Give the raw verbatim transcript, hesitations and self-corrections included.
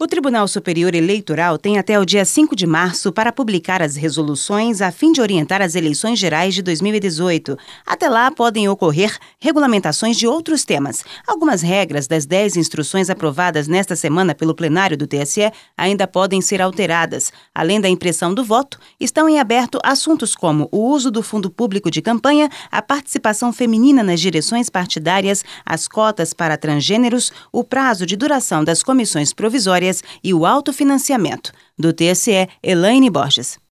O Tribunal Superior Eleitoral tem até o dia cinco de março para publicar as resoluções a fim de orientar as eleições gerais de dois mil e dezoito. Até lá, podem ocorrer regulamentações de outros temas. Algumas regras das dez instruções aprovadas nesta semana pelo plenário do T S E ainda podem ser alteradas. Além da impressão do voto, estão em aberto assuntos como o uso do fundo público de campanha, a participação feminina nas direções partidárias, as cotas para transgêneros, o prazo de duração das comissões provisórias e o autofinanciamento. Do T S E, Elaine Borges.